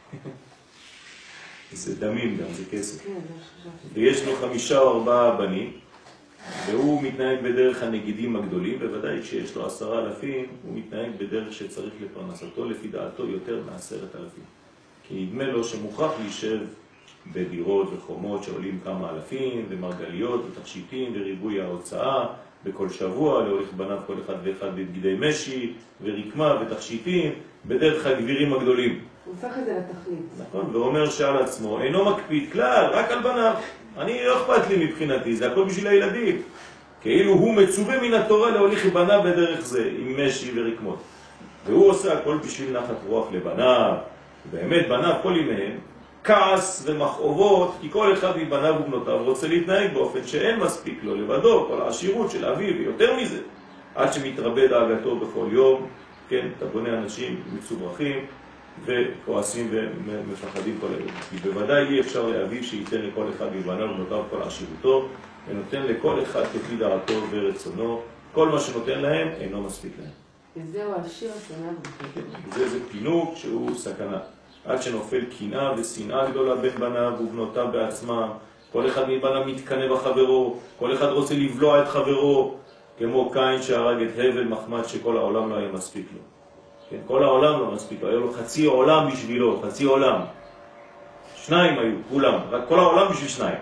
זה דמים גם, זה כסף. כן, זה חשבתי. ויש לו 5 או 4 בנים, והוא מתנהג בדרך הנגידים הגדולים, בוודאי כשיש לו 10,000, הוא מתנהג בדרך שצריך לפרנסתו, לפי דעתו יותר מ10,000. כי נדמה לו שמוכרח להישב בדירות וחומות שעולים כמה אלפים, ומרגליות ותכשיטים וריבוי ההוצאה בכל שבוע, להוליך בניו כל אחד ואחד בבגדי משי ורקמה ותכשיטים, בדרך הגבירים הגדולים. הוא הופך את זה לתכלית. נכון, ואומר שעל עצמו, אינו מקפיד כלל, רק על בניו. אני לא אכפת לי מבחינתי, זה הכל בשביל הילדים. כאילו הוא מצווה מן התורה להוליך בניו בדרך זה, עם משי ורקמות. והוא עושה הכל בשביל נחת רוח לבניו, באמת בניו כל ימיהם כעס ומכאובות, כי כל אחד מבניו ובנותיו רוצה להתנהג באופן שאין מספיק לו לבדו, כל העשירות של אביו ויותר מזה, עד שמתרבה דאגתו בכל יום. כן, אתה בונה אנשים מצוברחים וכועסים ומפחדים כל היום. כי בוודאי אי אפשר לאביו שייתן לכל אחד מבניו ובנותיו כל עשירותו, ונותן לכל אחד כפי דעתו ורצונו, כל מה שנותן להם אינו מספיק להם. וזהו העשיר השמח בחטא. זה פינוק שהוא סכנה. עד שנופל קנאה ושנאה גדולה בין בניו ובנותיו בעצמם. כל אחד מבניו מתקנא בחברו, כל אחד רוצה לבלוע את חברו, כמו קין שהרג את הבל מחמד שכל העולם לא היה מספיק לו. כן, כל העולם לא מספיק לו, היה לו חצי עולם בשבילו, חצי עולם. שניים היו, כולם, רק כל העולם בשביל שניים.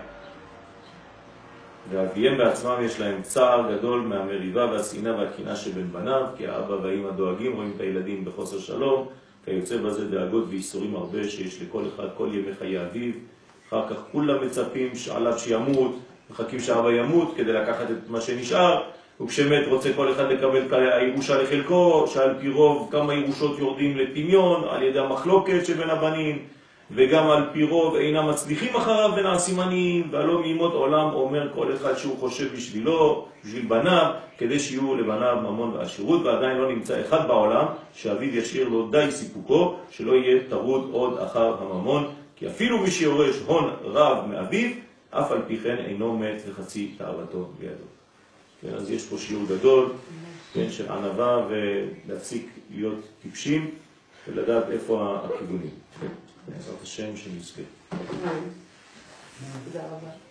ואביהם בעצמם יש להם צער גדול מהמריבה והשנאה והקנאה שבין בניו, כי האבא והאמא דואגים, רואים את הילדים בחוסר שלום, כיוצא בזה דאגות ואיסורים הרבה שיש לכל אחד כל ימי חיי אביו. אחר כך כולם מצפים עליו שימות, מחכים שאבא ימות כדי לקחת את מה שנשאר, וכשמת רוצה כל אחד לקבל את הירושה לחלקו, שעל פי רוב כמה ירושות יורדים לטמיון על ידי המחלוקת שבין הבנים, וגם על פי רוב אינם מצליחים אחריו ונעשים עניים, והלא מימות עולם אומר כל אחד שהוא חושב בשבילו, בשביל בניו, כדי שיהיו לבניו ממון ועשירות, ועדיין לא נמצא אחד בעולם שאביו ישאיר לו די סיפוקו, שלא יהיה טרוד עוד אחר הממון, כי אפילו מי שיורש הון רב מאביו, אף על פי כן אינו מת וחצי תאוותו בידו. כן, אז יש פה שיעור גדול, כן, של ענווה, ולהפסיק להיות טיפשים ולדעת איפה הכיוונים. בעזרת השם שנזכה. תודה רבה.